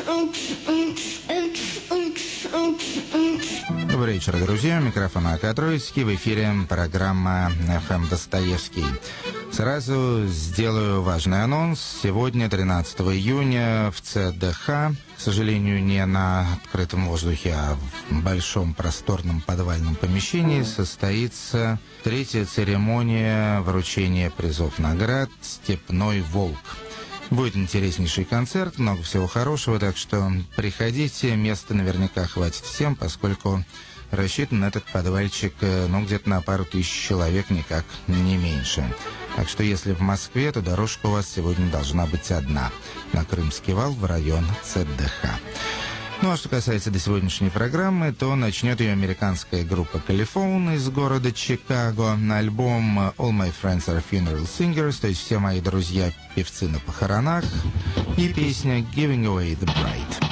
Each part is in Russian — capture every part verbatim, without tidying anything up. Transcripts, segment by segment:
Добрый вечер, друзья. Микрофон Акатроицкий. В эфире программа эф эм Достоевский. Сразу сделаю важный анонс. Сегодня, тринадцатого июня, в цэ дэ ха, к сожалению, не на открытом воздухе, а в большом просторном подвальном помещении, состоится третья церемония вручения призов наград «Степной волк». Будет интереснейший концерт, много всего хорошего, так что приходите, места наверняка хватит всем, поскольку рассчитан на этот подвальчик, ну, где-то на пару тысяч человек, никак не меньше. Так что, если в Москве, то дорожка у вас сегодня должна быть одна, на Крымский вал в район цэ дэ ха. Ну, а что касается до сегодняшней программы, то начнет ее американская группа Caliphone из города Чикаго на альбом All My Friends Are Funeral Singers, то есть все мои друзья певцы на похоронах, и песня Giving Away the Bride.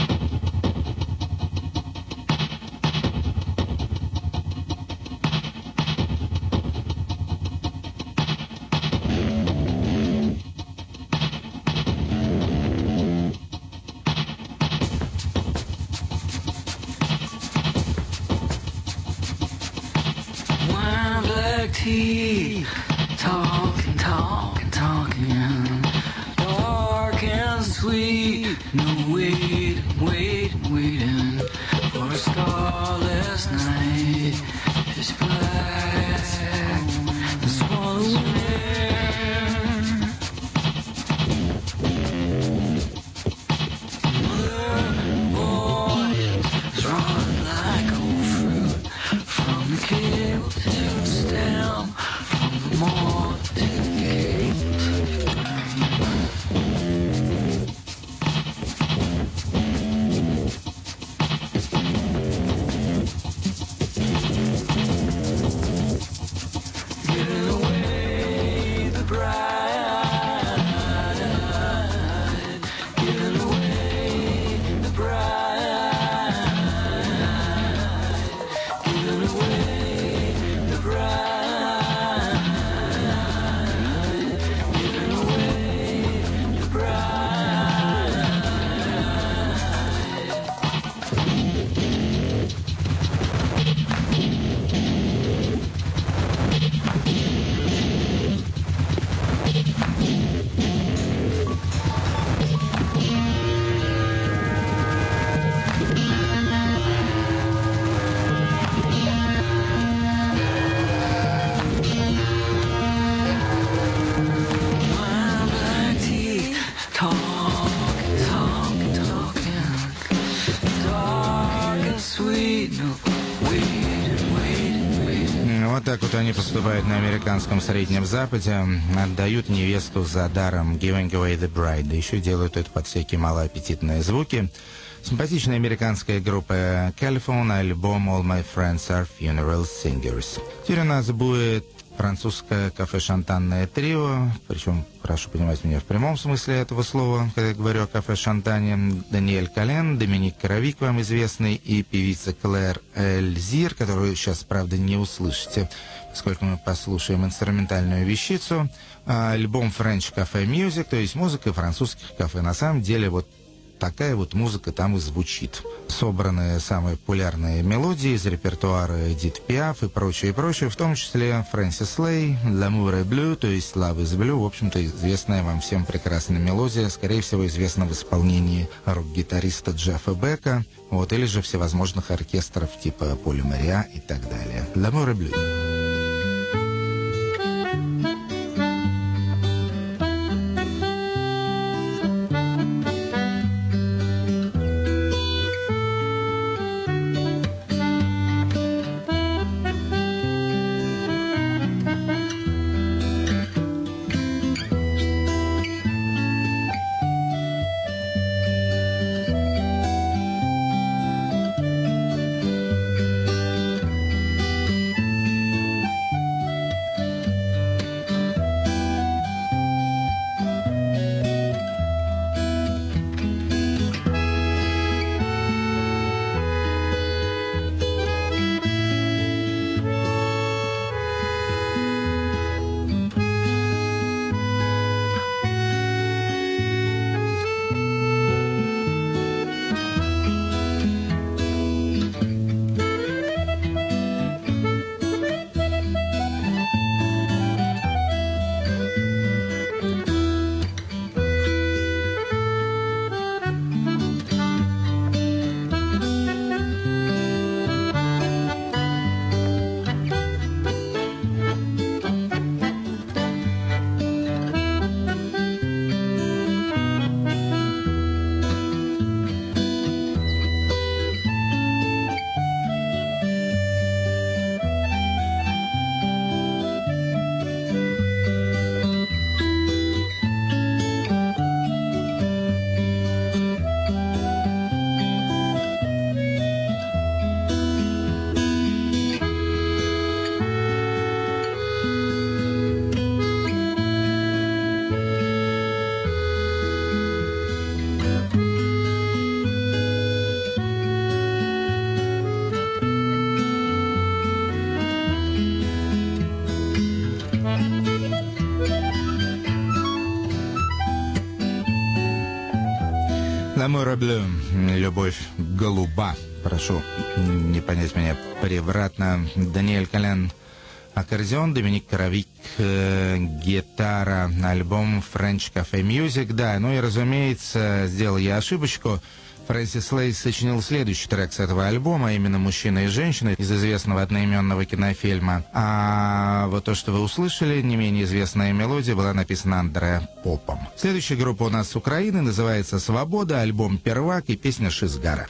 Talking, talking, talking, dark and sweet. No waiting, waiting, waiting for a starless night. It's black and swallowing air. Mother boys run like old fruit from the cable to the stem. More to the gate. Giving away the bride. Giving away the bride. Giving away the bride. Вот так вот они поступают на американском Среднем Западе, отдают невесту за даром Giving Away the Bride, да еще делают это под всякие малоаппетитные звуки. Симпатичная американская группа Caliphone, альбом All My Friends Are Funeral Singers. Теперь у нас будет французское кафе-шантанное трио, причем, прошу понимать меня в прямом смысле этого слова, когда я говорю о кафе-шантане. Даниэль Колен, Доминик Каравик, вам известный, и певица Клэр Эльзир, которую сейчас, правда, не услышите, поскольку мы послушаем инструментальную вещицу. Альбом French Cafe Music, то есть музыка французских кафе. На самом деле, вот такая вот музыка там и звучит. Собраны самые популярные мелодии из репертуара Эдит Пиаф и прочее, и прочее, в том числе Фрэнсис Лей, «L'amour est bleu», то есть «Love is blue», в общем-то, известная вам всем прекрасная мелодия, скорее всего, известна в исполнении рок-гитариста Джеффа Бека, вот, или же всевозможных оркестров типа Поля Мариа и так далее. «L'amour est bleu». L'amour bleu, любовь голуба. Прошу не понять меня превратно. Даниэль Колян аккордеон, Доминик Коровик э, гитара, альбом French Cafe Music. Да, ну и разумеется, сделал я ошибочку. Фрэнсис Лейс сочинил следующий трек с этого альбома, именно «Мужчина и женщина» из известного одноименного кинофильма. А вот то, что вы услышали, не менее известная мелодия, была написана Андре Попом. Следующая группа у нас с Украины, называется «Свобода», альбом «Первак» и песня «Шизгара».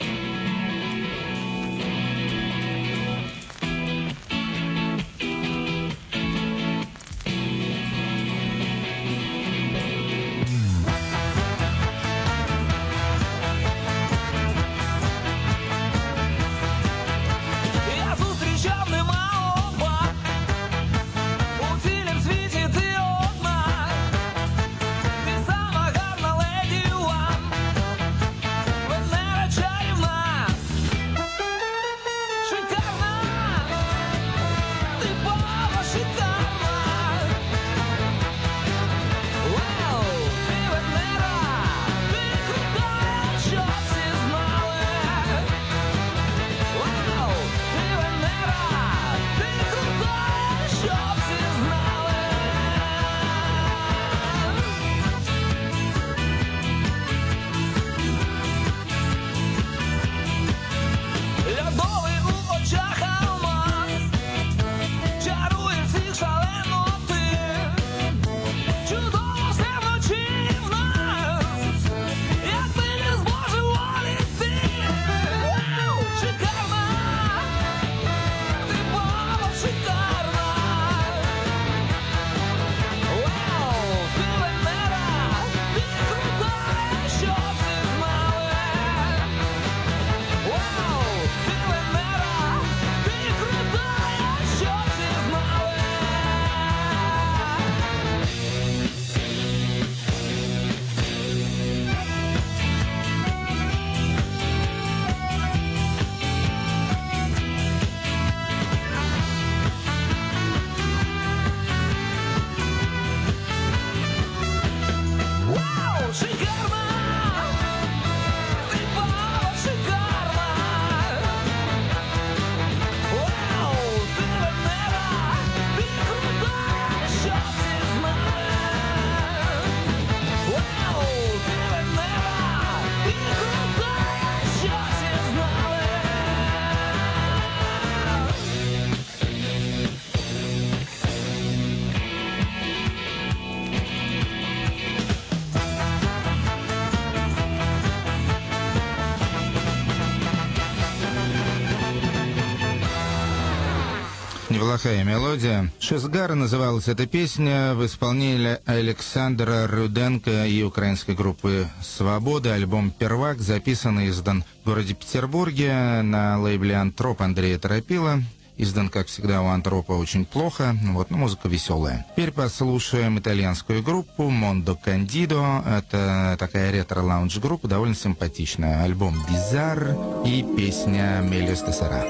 Неплохая мелодия. «Шизгара» называлась эта песня в исполнении Александра Руденко и украинской группы «Свобода». Альбом «Первак» записан и издан в городе Петербурге на лейбле «Антроп» Андрея Торопила. Издан, как всегда, у «Антропа» очень плохо, вот, но музыка веселая. Теперь послушаем итальянскую группу «Мондо Кандидо». Это такая ретро-лаунж-группа, довольно симпатичная. Альбом «Бизар» и песня «Мельо Стесара».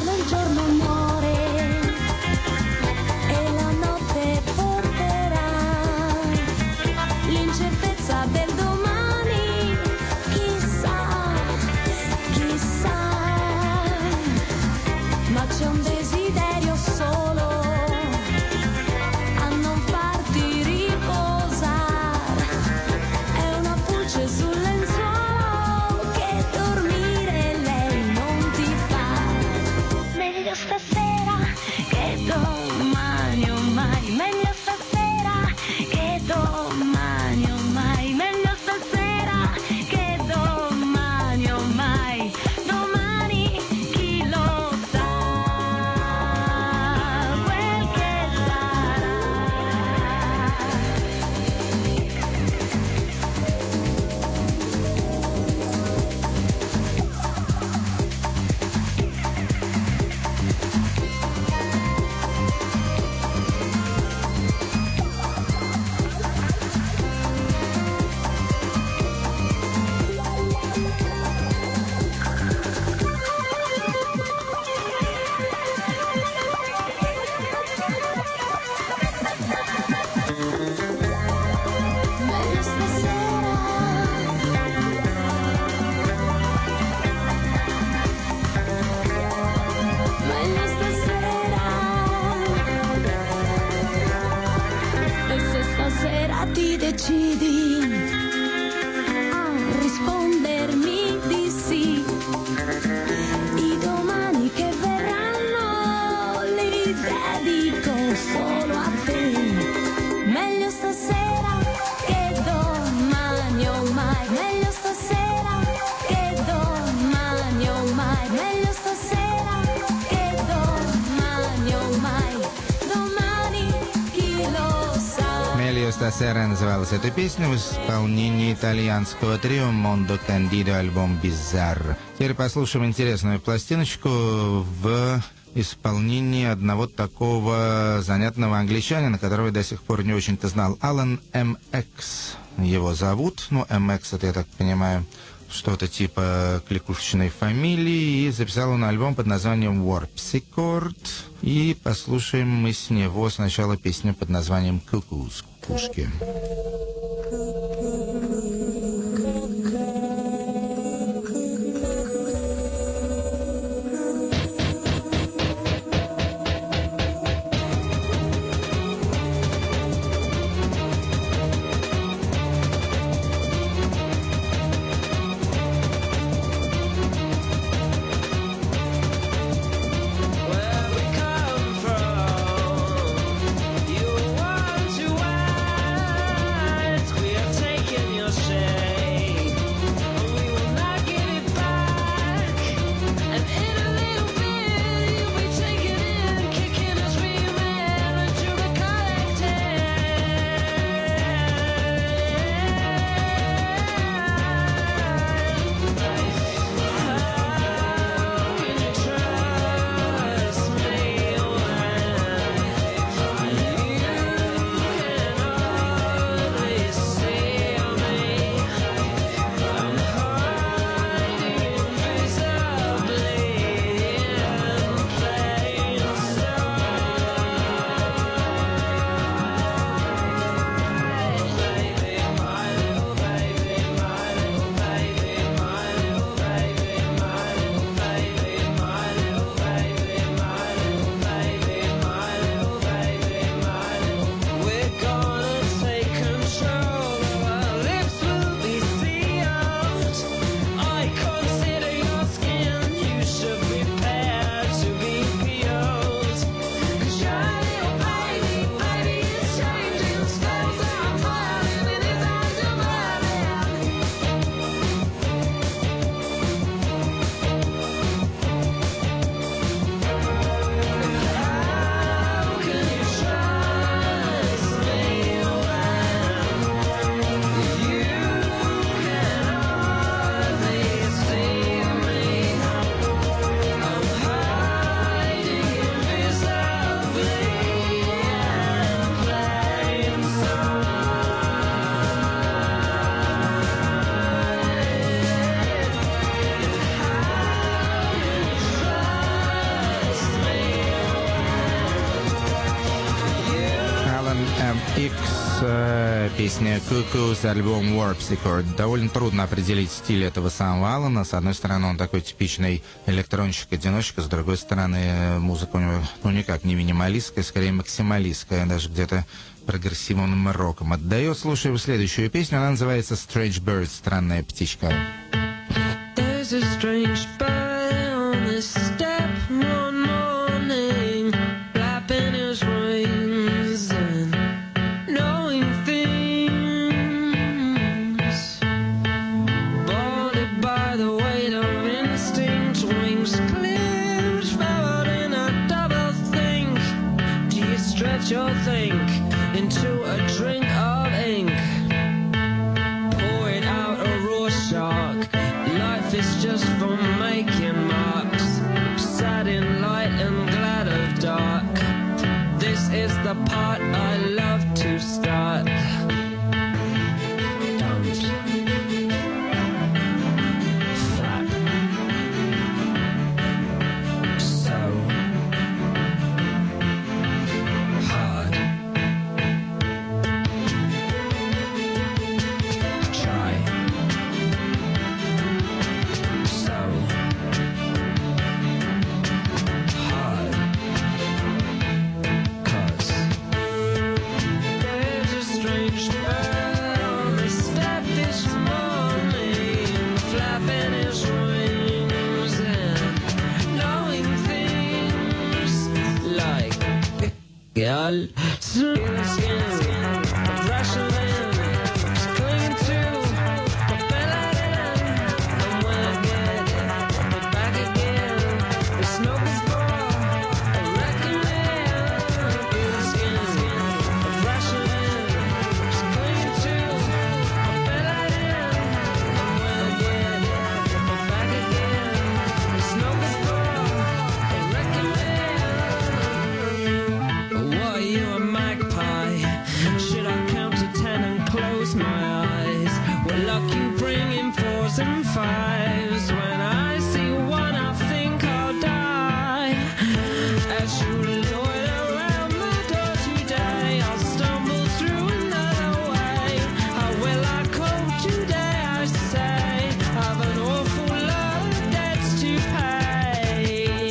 Giorno il giorno muore e la notte porterà c'è un desiderio solo a non farti riposare, è una pulce sul lenzuolo che dormire lei non ti fa. Meglio stasera che domani o mai, meglio stasera che domani o mai, meglio stasera che domani o mai, domani chi lo sa quel che sarà. Meglio stasera, meglio stasera. E se stasera ti decidi a rispondermi di sì, i domani che verranno li dedico solo a te. Meglio stasera che domani o mai, meglio stasera che domani o mai, meglio stasera che domani o mai, domani chi lo sa. Мелио Стасера называлась эта песня в исполнении итальянского трио Мондо Кандидо, альбом «Бизарр». Теперь послушаем интересную пластиночку в исполнении одного такого занятного англичанина, которого я до сих пор не очень-то знал. Алан эм экс его зовут. Ну, эм экс это, я так понимаю, что-то типа кликушечной фамилии. И записал он альбом под названием «Warpsichord». И послушаем мы с него сначала песню под названием «Cuckoo's Пушки». Where we come from, you want to ask. We have taken your shame, and we will not give it back. And in a little bit, you'll be taking in, kicking us real into the We're gonna take control. Our lips will be sealed. I consider your skin. You should prepare to be peeled. 'Cause you're a little baby, baby, it's changing. Spells are falling and his eyes are burning. How can you trust me when you can hardly see me? I'm hiding invisibly in plain Алан эм икс э, песня Cuckoo с альбома Warpsichord. Довольно трудно определить стиль этого самого Алана. С одной стороны, он такой типичный электронщик-одиночка, с другой стороны, музыка у него ну никак не минималистская, скорее максималистская, даже где-то прогрессивным роком отдает. Слушаем следующую песню, она называется Strange Bird, странная птичка. There's a strange bird on the step one morning, flapping his wings and knowing things. Boarded by the weight of instinct, wings clipped forward in a double think. Do you stretch your think into a drink of ink? Pour it out a raw shark. Life is just for making marks. Sad in light and glad of dark. This is the part I love to start. Don't flap so hard. Try so hard. 'Cause there's a strange bird on the step this morning, flapping his wings and knowing things like girl, skin, skin, brushing in, cling to, fell out in, and when I get it back again, it's no good for a recommend. Skin, skin, brushing in, cling to, fell out in, and when I get it back again, it's no good for a recommend. What are you, a magpie? Should I count to ten and close my eyes? Well, luck you bring in fours and fives. When I see one, I think I'll die. As you loiter around my door today, I'll stumble through another way. How will I cope today, I say? I've an awful lot of debts to pay.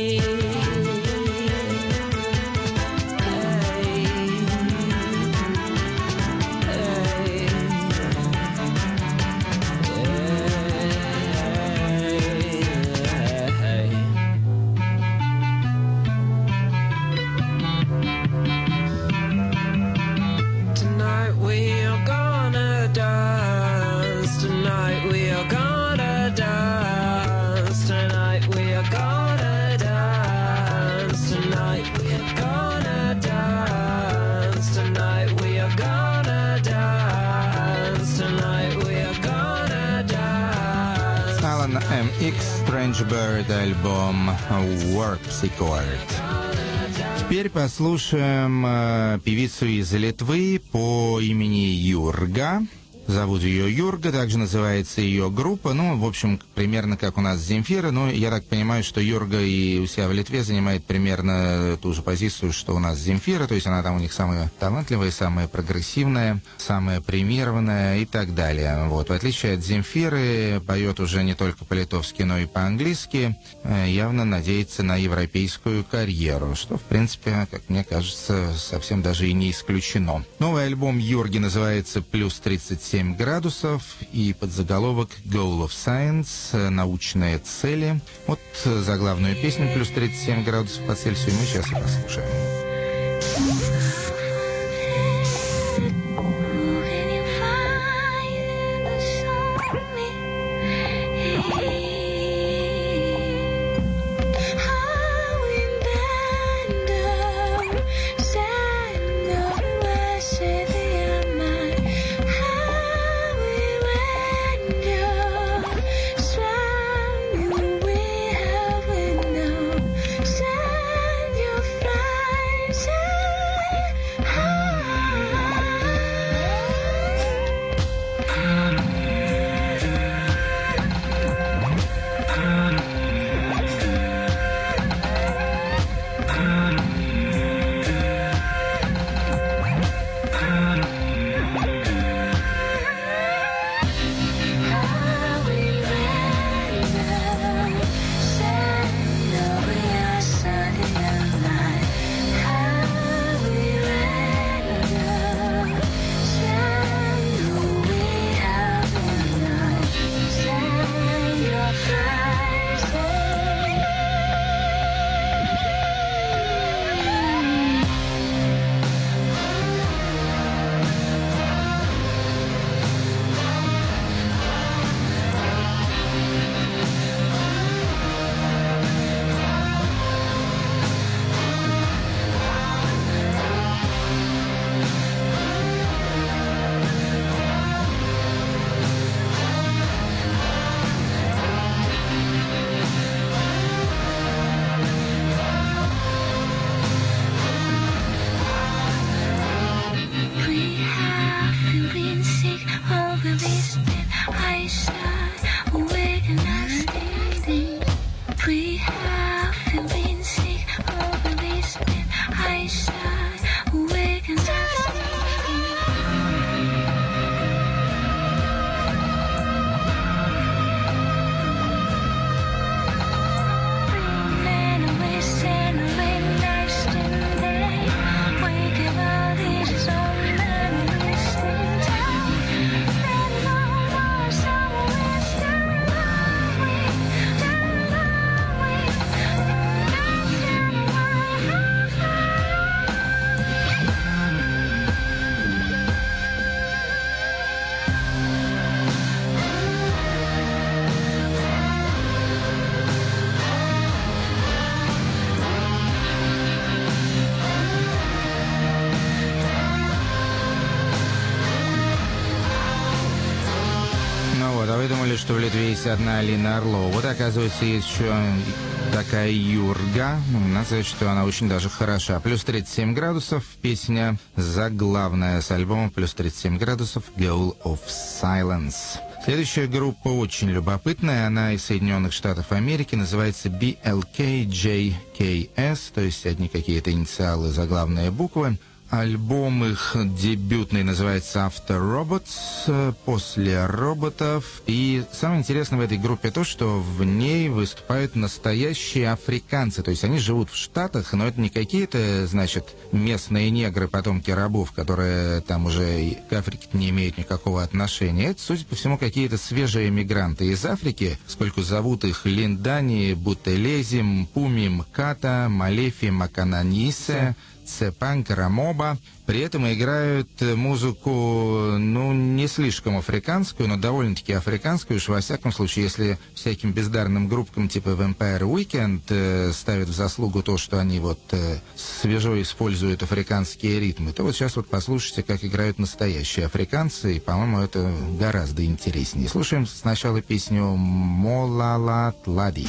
Tonight we are gonna dance. Tonight we are gonna dance. Tonight we are gonna dance. Tonight we are gonna dance. Tonight we are gonna dance. Tonight we are gonna dance. Alan эм икс, Strange Bird, альбом Warpsichord. Теперь послушаем э, певицу из Литвы по имени Юрга. Зовут ее Юрга, также называется ее группа. Ну, в общем, примерно как у нас Земфира. Но я так понимаю, что Юрга и у себя в Литве занимает примерно ту же позицию, что у нас Земфира. То есть она там у них самая талантливая, самая прогрессивная, самая премированная и так далее. Вот. В отличие от Земфиры, поет уже не только по-литовски, но и по-английски. Э, явно надеется на европейскую карьеру, что, в принципе, как мне кажется, совсем даже и не исключено. Новый альбом Юрги называется «Плюс тридцать семь градусов» и подзаголовок «Goal of Science», научные цели. Вот заглавную песню «Плюс тридцать семь градусов по Цельсию» мы сейчас и послушаем. Can you find the song for me? How we bend down, stand up, I say the mind. How we bend down, swam you we have window, send your flies. думали, что в Литве есть одна Алина Орлова. Вот, оказывается, есть еще такая Юрга. Надо сказать, что она очень даже хороша. Плюс тридцать семь градусов. Песня заглавная с альбома «Плюс тридцать семь градусов» «Goal of Silence». Следующая группа очень любопытная. Она из Соединенных Штатов Америки. Называется би эл кей джей кей эс, то есть одни какие-то инициалы, заглавные буквы. Альбом их дебютный называется After Robots, после роботов. И самое интересное в этой группе то, что в ней выступают настоящие африканцы. То есть они живут в Штатах, но это не какие-то, значит, местные негры, потомки рабов, которые там уже к Африке не имеют никакого отношения. Это, судя по всему, какие-то свежие мигранты из Африки, поскольку зовут их Линдани, Бутелези, Пуми, Мката, Малефи, Макананисе, Цепан, Карамоба. При этом играют музыку, ну, не слишком африканскую, но довольно-таки африканскую. Уж во всяком случае, если всяким бездарным группкам типа Vampire Weekend э, ставят в заслугу то, что они вот э, свежо используют африканские ритмы, то вот сейчас вот послушайте, как играют настоящие африканцы, и, по-моему, это гораздо интереснее. Слушаем сначала песню «Молалат Лади».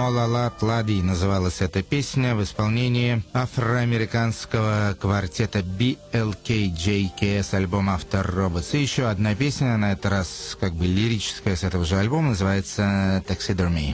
«Молала Тлади» называлась эта песня в исполнении афроамериканского квартета би эл кей джей кей эс, альбом After Robots. И еще одна песня, на этот раз как бы лирическая с этого же альбома, называется «Taxidermy».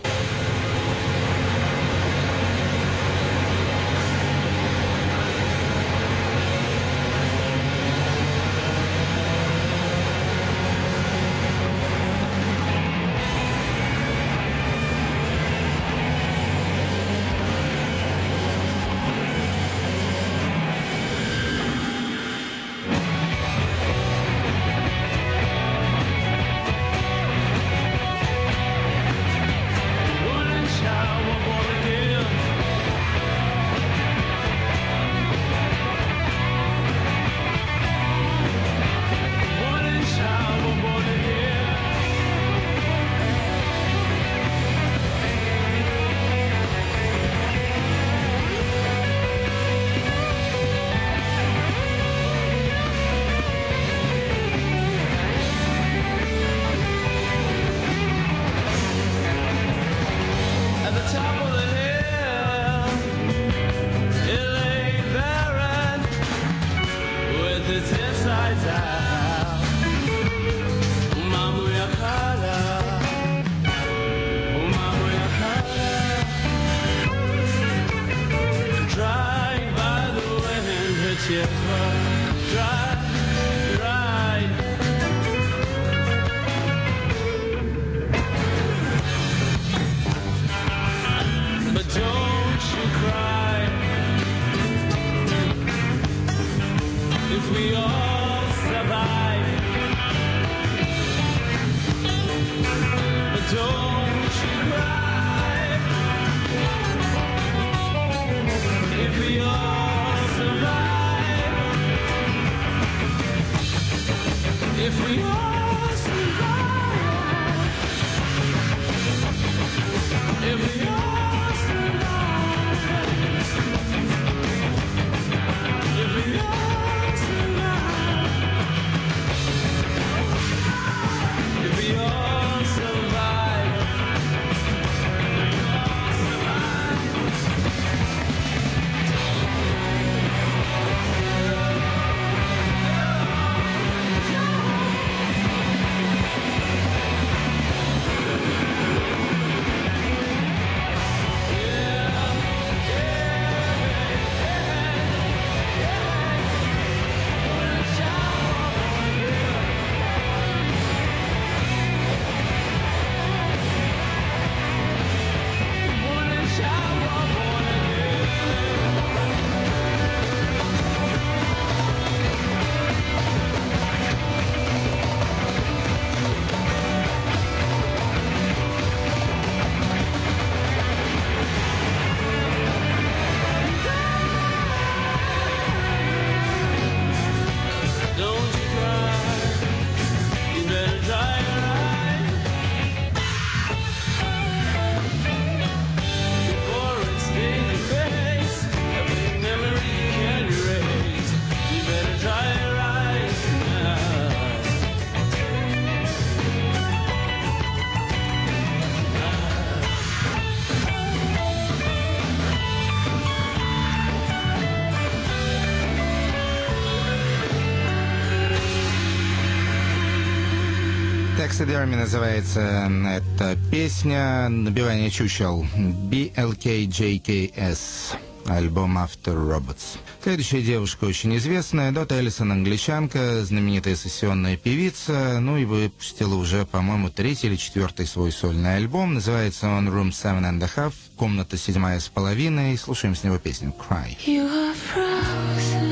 «Taxidermy» называется эта песня, набивание чучел, би эл кей джей кей эс, альбом After Robots. Следующая девушка очень известная, Дот Эллисон, англичанка, знаменитая сессионная певица, ну и выпустила уже, по-моему, третий или четвертый свой сольный альбом, называется он Room Seven and a Half, комната седьмая с половиной, слушаем с него песню «Cry». You are frozen.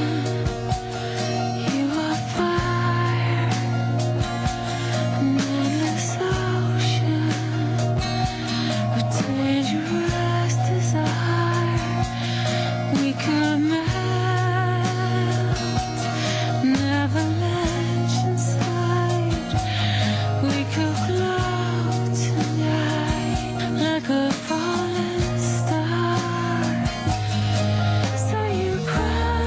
You are fire. An endless ocean of dangerous desire. We could melt, never let inside. We could glow tonight like a falling star. So you cry.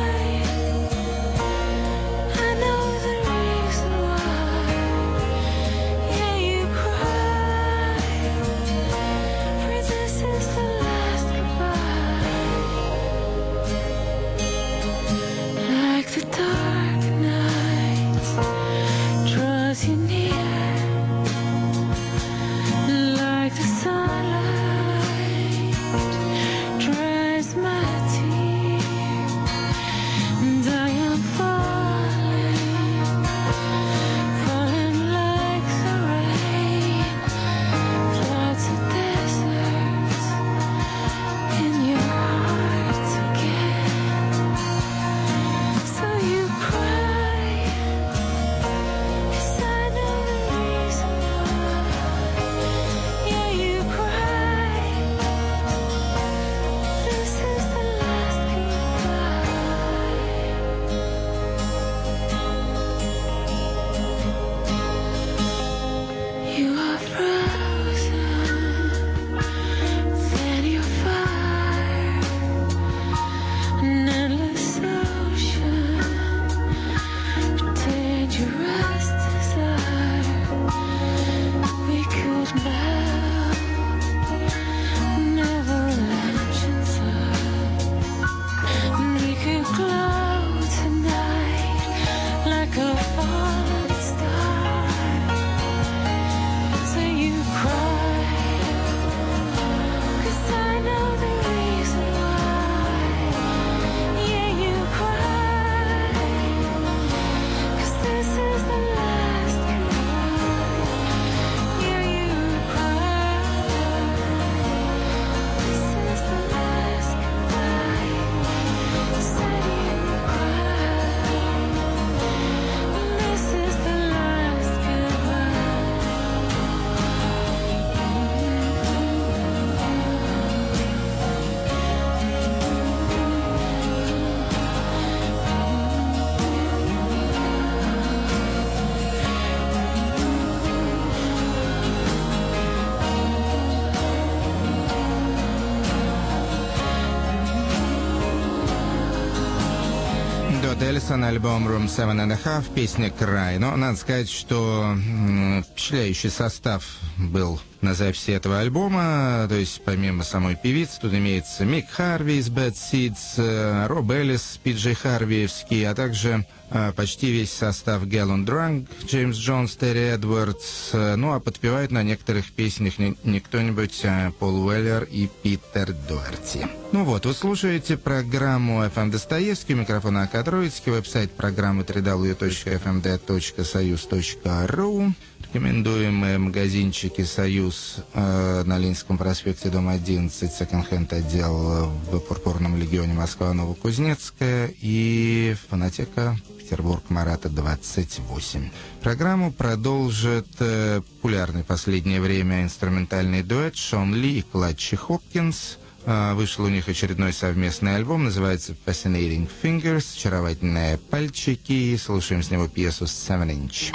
Эллисон, альбом Room Seven and a Half, песня «Край». Но надо сказать, что м, впечатляющий состав был на записи этого альбома. То есть помимо самой певицы тут имеется Мик Харви из Bad Seeds, Роб Эллис, Пи Джей Харвиевский, а также э, почти весь состав Gallon Drunk, Джеймс Джонс, Терри Эдвардс. Ну а подпевают на некоторых песнях не, не кто-нибудь, а Пол Уэллер и Питер Дуэрти. Ну вот, вы слушаете программу эф эм Достоевский, микрофон АК Троицкий, веб-сайт программы дабл ю дабл ю дабл ю точка эф эм дэ точка союз точка ру. Рекомендуемые магазинчики «Союз» э, на Ленинском проспекте, дом одиннадцать, секонд-хенд отдел в Пурпурном легионе Москва, Новокузнецкая и фонотека Петербург, Марата, двадцать восемь. Программу продолжит э, популярный в последнее время инструментальный дуэт Шон Ли и Клатчи Хопкинс. Э, вышел у них очередной совместный альбом, называется Fascinating Fingers, очаровательные пальчики. Слушаем с него пьесу Seven Inch.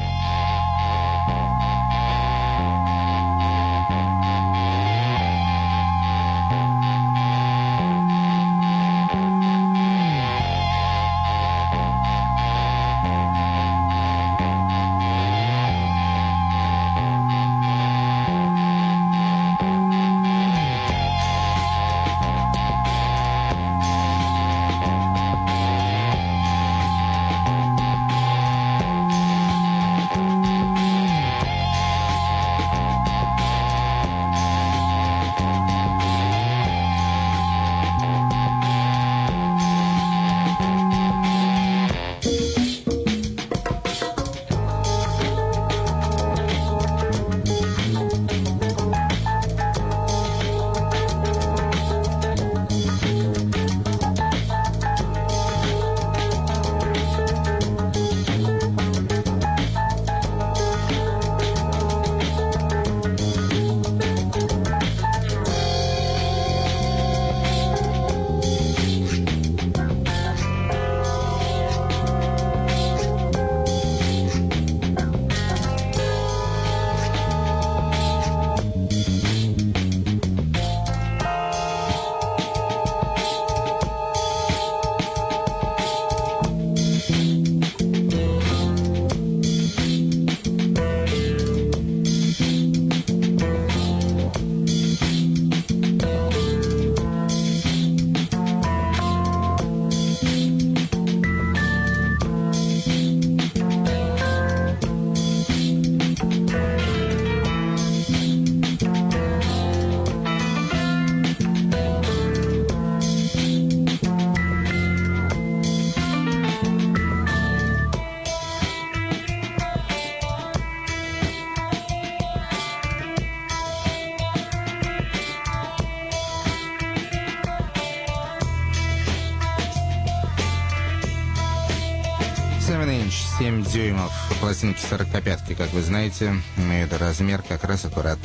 семь дюймов, пластинки сорокопятки, как вы знаете, это размер как раз аккурат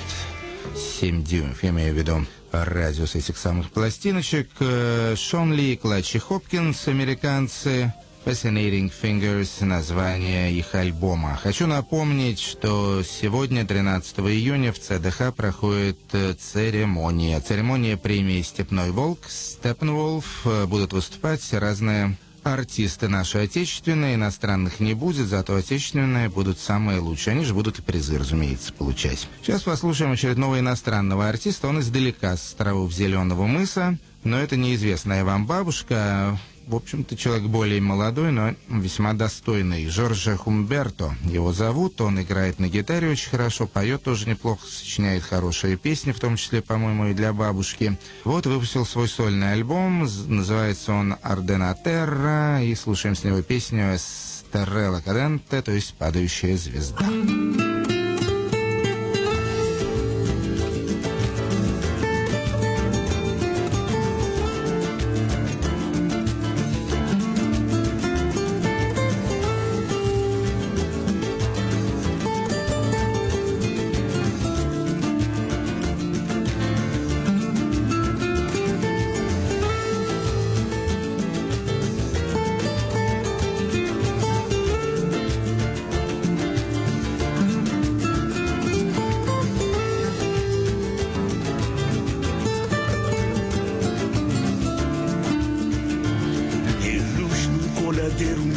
семь дюймов, я имею в виду радиус этих самых пластиночек. Шон Ли и Клатчи Хопкинс, американцы, Fascinating Fingers, название их альбома. Хочу напомнить, что сегодня, тринадцатого июня, в ЦДХ проходит церемония. Церемония премии «Степной волк», «Степенволф». Будут выступать разные артисты наши отечественные, иностранных не будет, зато отечественные будут самые лучшие. Они же будут и призы, разумеется, получать. Сейчас послушаем очередного иностранного артиста. Он издалека, с островов Зеленого мыса. Но это неизвестная вам бабушка. В общем-то, человек более молодой, но весьма достойный. Жорже Хумберто его зовут. Он играет на гитаре очень хорошо, поет тоже неплохо, сочиняет хорошие песни, в том числе, по-моему, и для бабушки. Вот выпустил свой сольный альбом, называется он «Ардена Терра», и слушаем с него песню «Стерелла Каденте», то есть «Падающая звезда».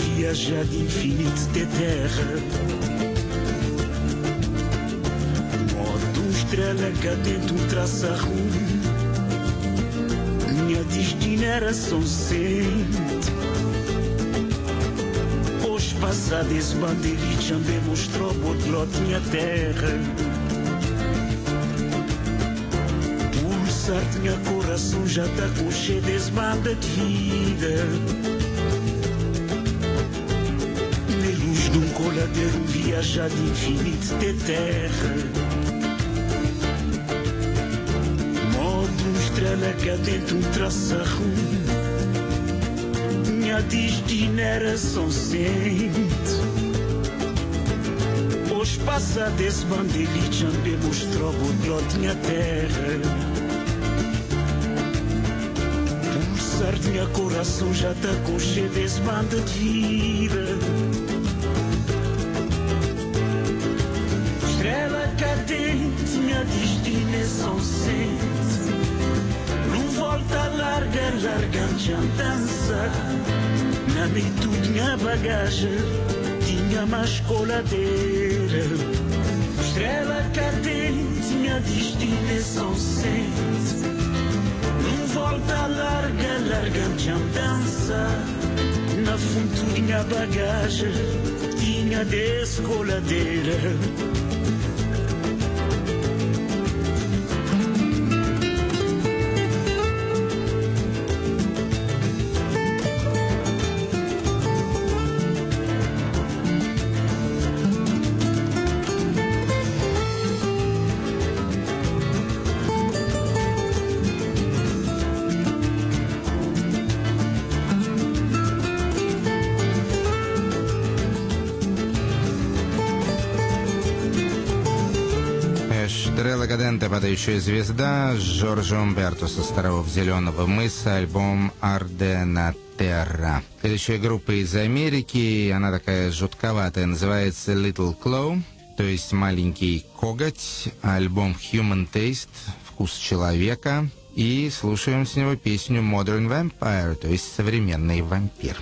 viajar de infinito de terra. Modo estrela cá dentro traça rumo. Minha destinação sente. Os passados bandeirinhos também mostrou botlot minha terra. Pulsar minha coração já tá com cheio de banda de vida. Na luz de um coladeiro viajar de infinito de terra. Modo estrela cá dentro um traça rumo. Minha destinação sente. Os passados bandeirinhos também mostrou botlot minha terra. Pulsar de minha coração já tá com cheio de banda de vida. Estrela cadente, minha destinação sente. Não volta larga, largante andança. Na virtude minha bagagem tinha mais coladeira. Estrela cadente, minha destinação sente. Não volta larga, largante andança. Na fundo minha bagagem tinha descoladeira. Эштрелла Гаденте, падающая звезда, Жоржа Умберто с островов Зеленого мыса, альбом Ардена Терра. Следующая группа из Америки, она такая жутковатая, называется Little Claw, то есть маленький коготь, альбом Human Taste, вкус человека, и слушаем с него песню Modern Vampire, то есть современный вампир.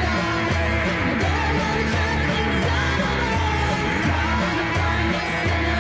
Inside of me,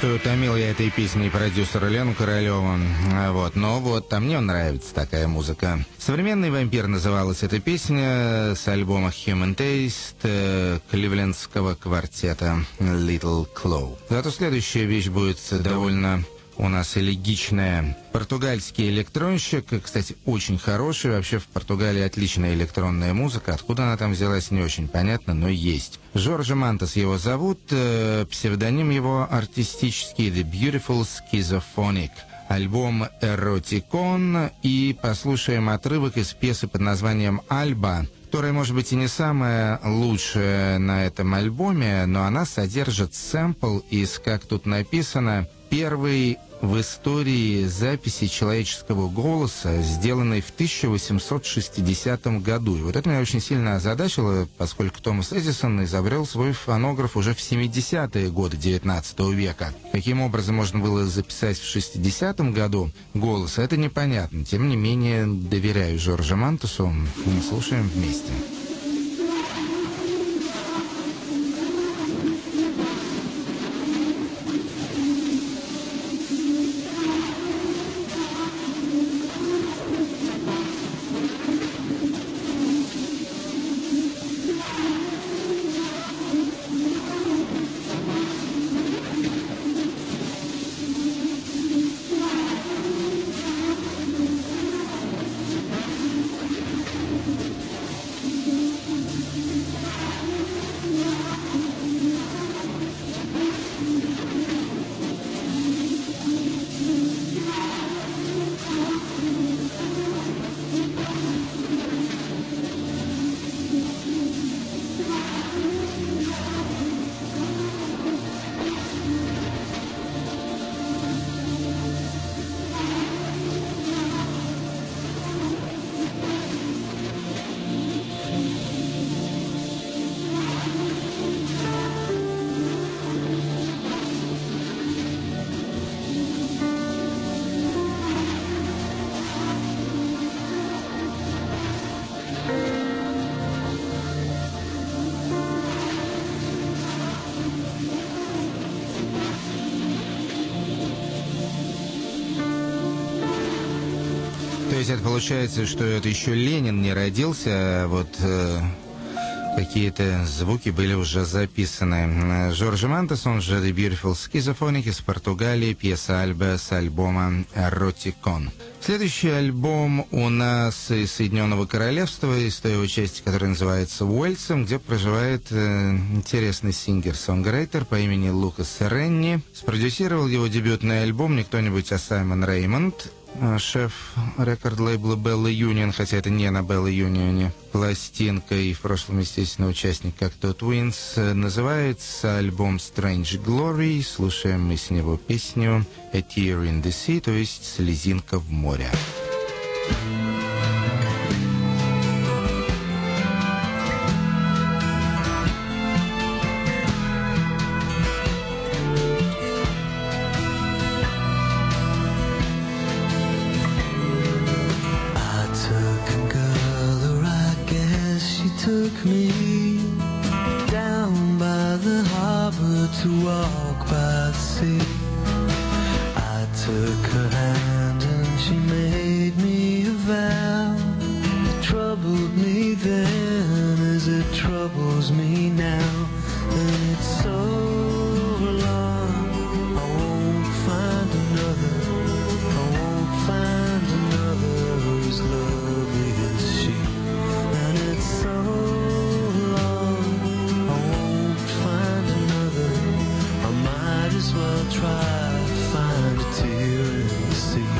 что томил я этой песней продюсера Лену Королеву. Вот. Но вот, а мне нравится такая музыка. «Современный вампир» называлась эта песня с альбома Human Taste э, кливлендского квартета Little Claw. Зато следующая вещь будет довольно у нас элегичная. Португальский электронщик, кстати, очень хороший. Вообще в Португалии отличная электронная музыка. Откуда она там взялась, не очень понятно, но есть. Жоржо Мантес его зовут. Э, псевдоним его артистический The Beautiful Schizophonic. Альбом «Эротикон». И послушаем отрывок из пьесы под названием «Альба», которая, может быть, и не самая лучшая на этом альбоме, но она содержит сэмпл из, как тут написано, первой в истории записи человеческого голоса, сделанной в тысяча восемьсот шестидесятом году. И вот это меня очень сильно озадачило, поскольку Томас Эдисон изобрел свой фонограф уже в семидесятые годы девятнадцатого века. Каким образом можно было записать в шестидесятом году голос, это непонятно. Тем не менее, доверяю Жоржу Мантесу. Слушаем вместе. То есть это получается, что это еще Ленин не родился, а вот э, какие-то звуки были уже записаны. Жоржо Мантес, он же The Beautiful Schizophonic из Португалии, пьеса «Альба» с альбома «Эротикон». Следующий альбом у нас из Соединенного Королевства, из той его части, которая называется «Уэльсом», где проживает э, интересный сингер-сонграйтер по имени Лукас Ренни. Спродюсировал его дебютный альбом не кто-нибудь, а Саймон Реймонд, шеф рекорд-лейбла Bella Union, хотя это не на Bella Union пластинка, и в прошлом, естественно, участник Cocteau Twins. Называется альбом Strange Glory. Слушаем мы с него песню A Tear in the Sea, то есть «Слезинка в море». Took me down by the harbor to walk by the sea. I took her hand and she made me a vow. It troubled me then as it troubles me now. And it's so long, I won't find another. I won't find another as lovely as she. And it's so as well try to find a tear in the sea.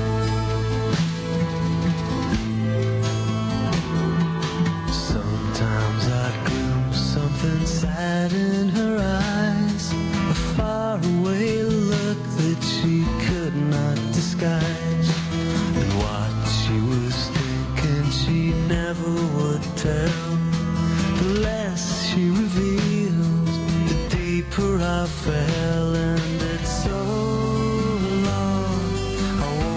Sometimes I'd glimpse something sad in her eyes, a faraway look that she could not disguise. And what she was thinking she never would tell. The less she revealed, the deeper I fell. And it's so long, I won't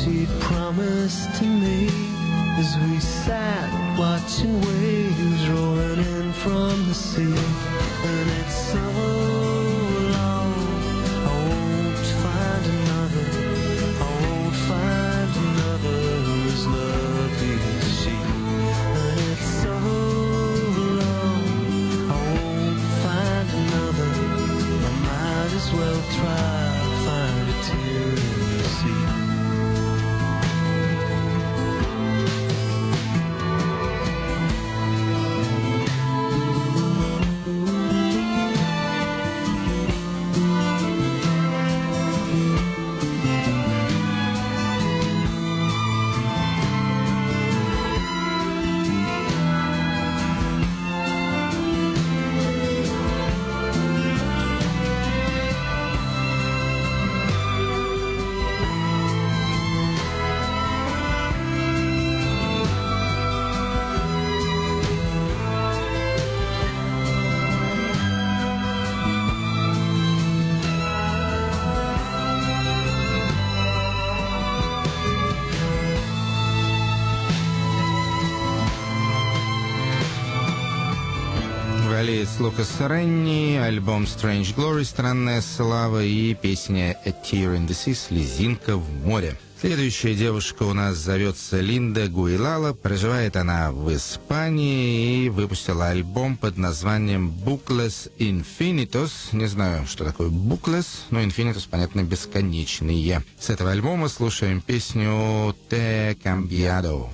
she'd promised to me as we sat watching waves rolling in from the sea. And it's so long, I won't find another, I won't find another as lovely as she. And it's so long, I won't find another, I might as well try to find a tear in the sea. Валеец Лукас Ренни, альбом Strange Glory, Странная слава, и песня A Tear in the Sea, Слезинка в море. Следующая девушка у нас зовется Линда Гуилала. Проживает она в Испании и выпустила альбом под названием Bucles Infinitos. Не знаю, что такое Bucles, но Infinitos, понятно, бесконечные. С этого альбома слушаем песню Te Cambiado.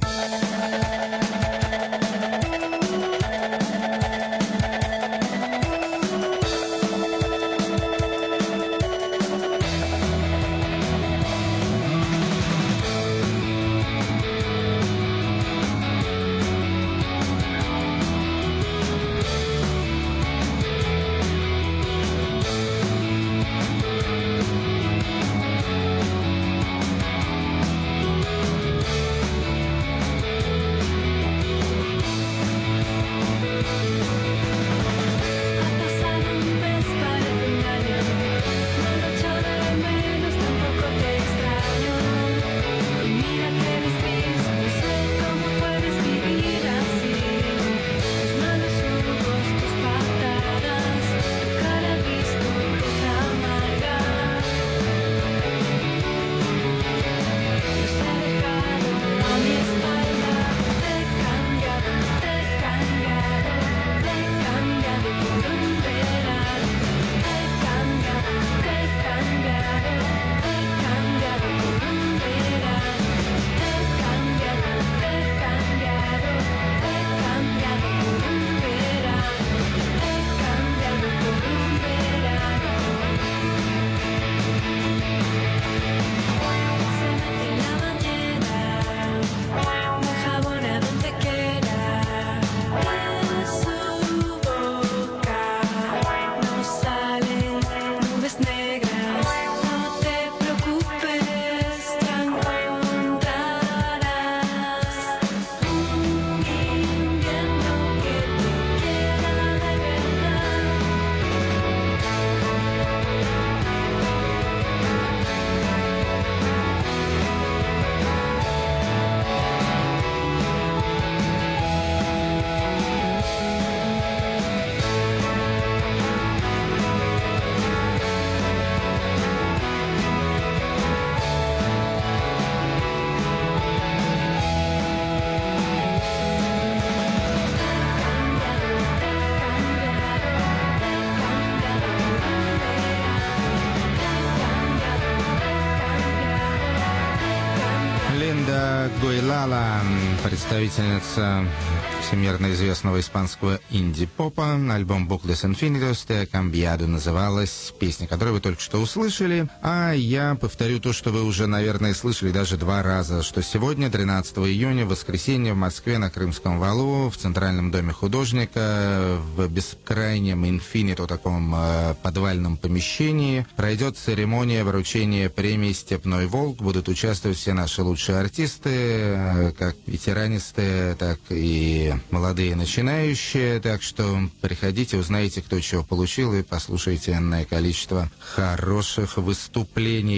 Линда Гуилала, представительница всемирно известного испанского инди-попа. Альбом Bucles Infinitos, Te Cambiado называлась песня, которую вы только что услышали. А я повторю то, что вы уже, наверное, слышали даже два раза, что сегодня, тринадцатого июня, в воскресенье, в Москве на Крымском валу, в Центральном доме художника, в бескрайнем инфинито, таком э, подвальном помещении, пройдет церемония вручения премии «Степной волк». Будут участвовать все наши лучшие артисты, э, как ветеранисты, так и молодые начинающие. Так что приходите, узнаете, кто чего получил, и послушайте энное количество хороших выступлений.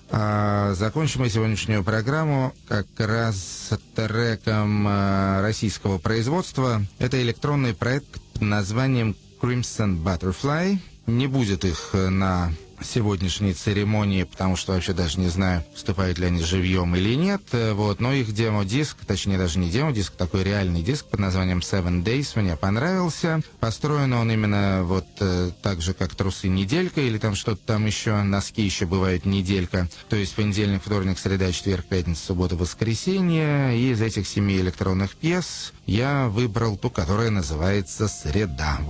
А закончим мы сегодняшнюю программу как раз треком а, российского производства. Это электронный проект под названием Crimson Butterfly. Не будет их на сегодняшней церемонии, потому что вообще даже не знаю, выступают ли они живьем или нет. Вот. Но их демо-диск, точнее даже не демо-диск, такой реальный диск под названием Seven Days мне понравился. Построен он именно вот э, так же, как трусы неделька, или там что-то там еще, носки еще бывает неделька. То есть понедельник, вторник, среда, четверг, пятница, суббота, воскресенье. И из этих семи электронных пьес я выбрал ту, которая называется «Среда».